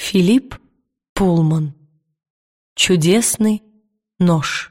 Филипп Пулман. Чудесный нож.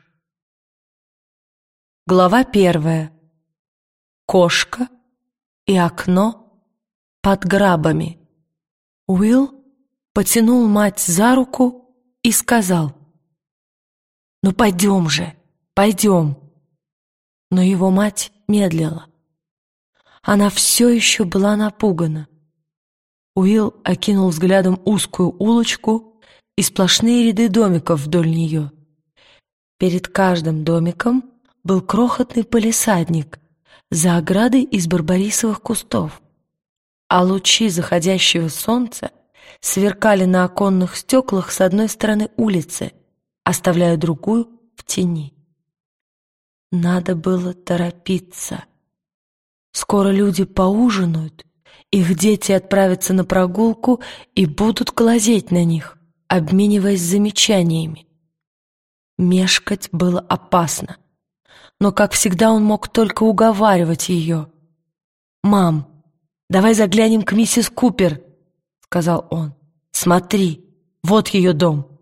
Глава 1. Кошка и окно под грабами. Уилл потянул мать за руку и сказал: «Ну пойдем же, пойдем». Но его мать медлила. Она все еще была напугана. Уилл окинул взглядом узкую улочку и сплошные ряды домиков вдоль нее. Перед каждым домиком был крохотный палисадник за оградой из барбарисовых кустов, а лучи заходящего солнца сверкали на оконных стеклах с одной стороны улицы, оставляя другую в тени. Надо было торопиться. Скоро люди поужинают, их дети отправятся на прогулку и будут глазеть на них, обмениваясь замечаниями. Мешкать было опасно, но, как всегда, он мог только уговаривать ее. «Мам, давай заглянем к миссис Купер», — сказал он. «Смотри, вот ее дом».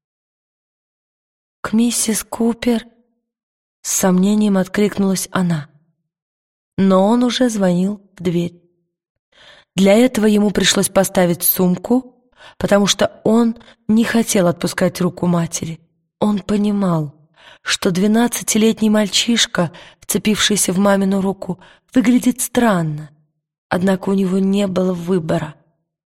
«К миссис Купер?» — с сомнением откликнулась она. Но он уже звонил в дверь. Для этого ему пришлось поставить сумку, потому что он не хотел отпускать руку матери. Он понимал, что 12-летний мальчишка, вцепившийся в мамину руку, выглядит странно, однако у него не было выбора.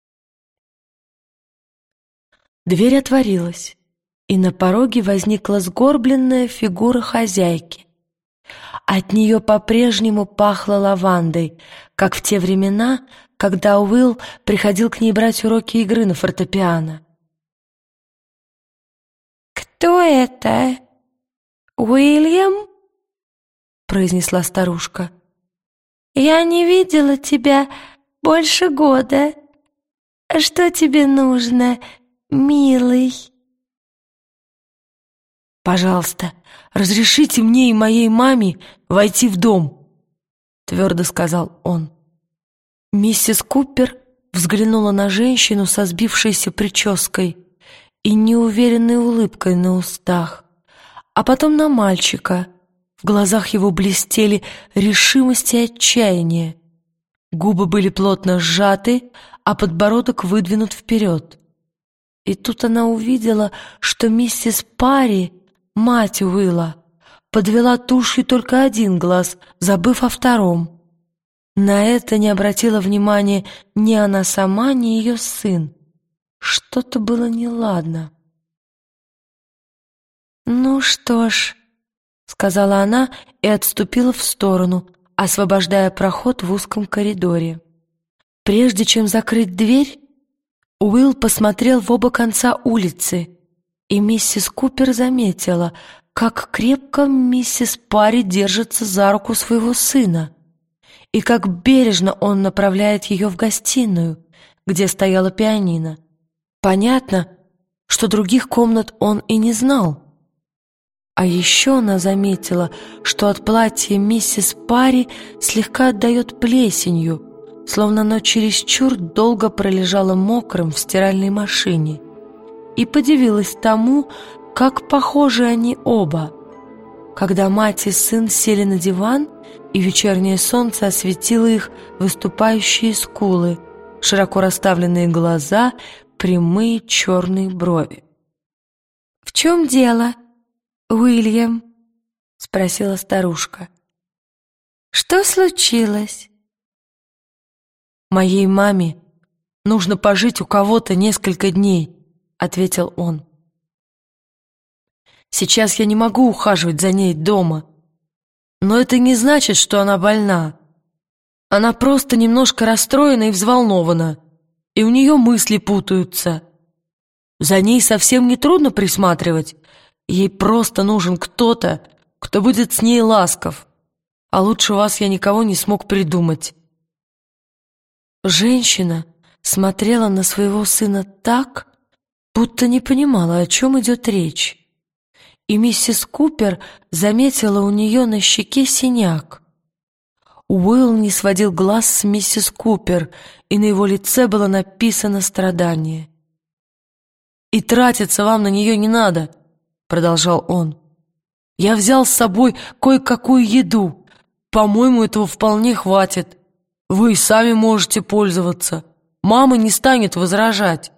Дверь отворилась, и на пороге возникла сгорбленная фигура хозяйки. От нее по-прежнему пахло лавандой, как в те времена, когда Уилл приходил к ней брать уроки игры на фортепиано. «Кто это? Уильям?» — произнесла старушка. «Я не видела тебя больше года. Что тебе нужно, милый?» «Пожалуйста, разрешите мне и моей маме войти в дом», — твердо сказал он. Миссис Купер взглянула на женщину со сбившейся прической и неуверенной улыбкой на устах, а потом на мальчика. В глазах его блестели решимость и отчаяние. Губы были плотно сжаты, а подбородок выдвинут вперед. И тут она увидела, что миссис Парри, мать Уилла, подвела тушью только один глаз, забыв о втором. На это не обратила внимания ни она сама, ни ее сын. Что-то было неладно. «Ну что ж», — сказала она и отступила в сторону, освобождая проход в узком коридоре. Прежде чем закрыть дверь, Уилл посмотрел в оба конца улицы, и миссис Купер заметила, как крепко миссис Парри держится за руку своего сына, и как бережно он направляет ее в гостиную, где стояла пианино. Понятно, что других комнат он и не знал. А еще она заметила, что от платья миссис Парри слегка отдает плесенью, словно оно чересчур долго пролежало мокрым в стиральной машине, и подивилась тому, как похожи они оба. Когда мать и сын сели на диван, и вечернее солнце осветило их выступающие скулы, широко расставленные глаза, прямые черные брови. «В чем дело, Уильям?» — спросила старушка. «Что случилось?» «Моей маме нужно пожить у кого-то несколько дней», — ответил он. «Сейчас я не могу ухаживать за ней дома, но это не значит, что она больна. Она просто немножко расстроена и взволнована, и у нее мысли путаются. За ней совсем не трудно присматривать, ей просто нужен кто-то, кто будет с ней ласков, а лучше вас я никого не смог придумать». Женщина смотрела на своего сына так, будто не понимала, о чем идет речь. И миссис Купер заметила у нее на щеке синяк. Уилл не сводил глаз с миссис Купер, и на его лице было написано страдание. И тратиться вам на нее не надо», — продолжал он. «Я взял с собой кое-какую еду. По-моему, этого вполне хватит. Вы и сами можете пользоваться. Мама не станет возражать».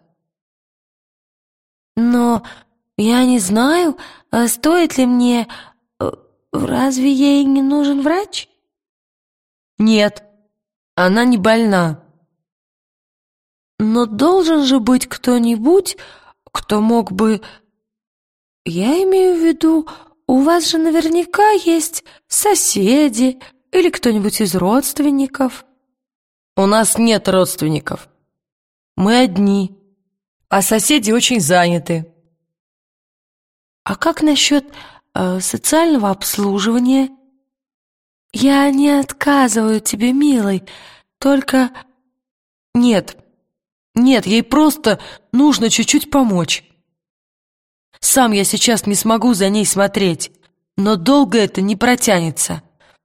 «Но я не знаю, стоит ли мне... Разве ей не нужен врач?» «Нет, она не больна». «Но должен же быть кто-нибудь, кто мог бы... Я имею в виду, у вас же наверняка есть соседи или кто-нибудь из родственников». «У нас нет родственников. Мы одни, а соседи очень заняты». «А как насчет социального обслуживания?» «Я не отказываю тебе, милый, только...» «Нет, ей просто нужно чуть-чуть помочь. Сам я сейчас не смогу за ней смотреть, но долго это не протянется.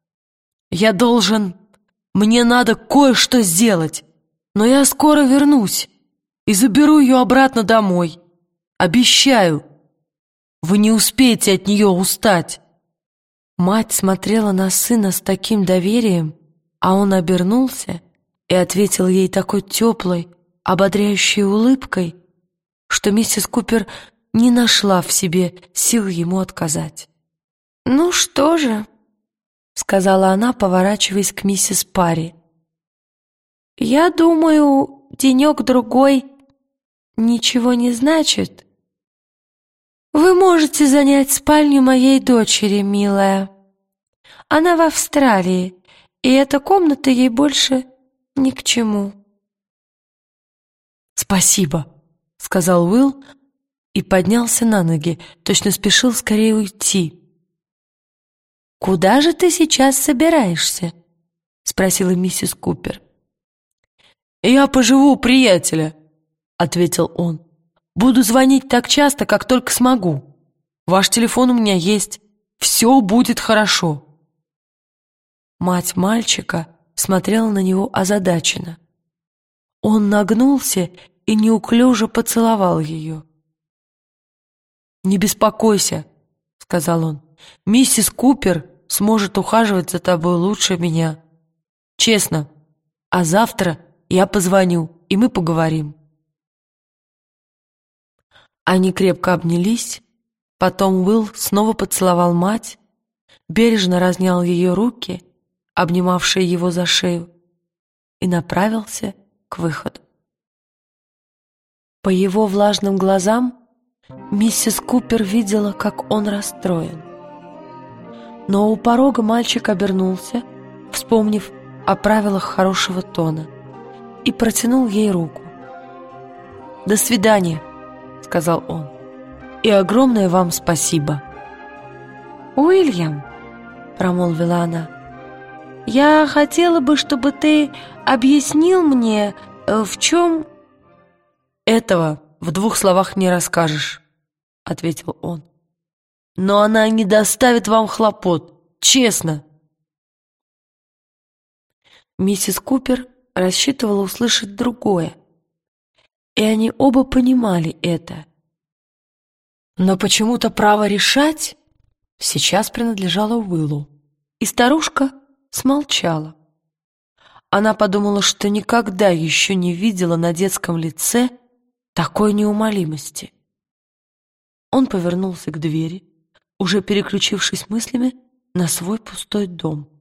Мне надо кое-что сделать, но я скоро вернусь и заберу ее обратно домой. Обещаю, вы не успеете от нее устать». Мать смотрела на сына с таким доверием, а он обернулся и ответил ей такой теплой, ободряющей улыбкой, что миссис Купер не нашла в себе сил ему отказать. «Ну что же», — сказала она, поворачиваясь к миссис Парри, «я думаю, денек-другой ничего не значит. Вы можете занять спальню моей дочери, милая. Она в Австралии, и эта комната ей больше ни к чему». «Спасибо», — сказал Уилл и поднялся на ноги, точно спешил скорее уйти. «Куда же ты сейчас собираешься?» — спросила миссис Купер. «Я поживу у приятеля», — ответил он. «Буду звонить так часто, как только смогу. Ваш телефон у меня есть. Все будет хорошо». Мать мальчика смотрела на него озадаченно. Он нагнулся и неуклюже поцеловал ее. «Не беспокойся», — сказал он. «Миссис Купер сможет ухаживать за тобой лучше меня. Честно. А завтра я позвоню, и мы поговорим». Они крепко обнялись, потом Уилл снова поцеловал мать, бережно разнял ее руки, обнимавшие его за шею, и направился к выходу. По его влажным глазам миссис Купер видела, как он расстроен. Но у порога мальчик обернулся, вспомнив о правилах хорошего тона, и протянул ей руку. «До свидания», — сказал он, — «и огромное вам спасибо». «Уильям», — промолвила она, — «я хотела бы, чтобы ты объяснил мне, в чем...» «Этого в 2 словах не расскажешь», — ответил он. «Но она не доставит вам хлопот, честно». Миссис Купер рассчитывала услышать другое, и они оба понимали это. Но почему-то право решать сейчас принадлежало Уиллу, и старушка смолчала. Она подумала, что никогда еще не видела на детском лице такой неумолимости. Он повернулся к двери, уже переключившись мыслями на свой пустой дом.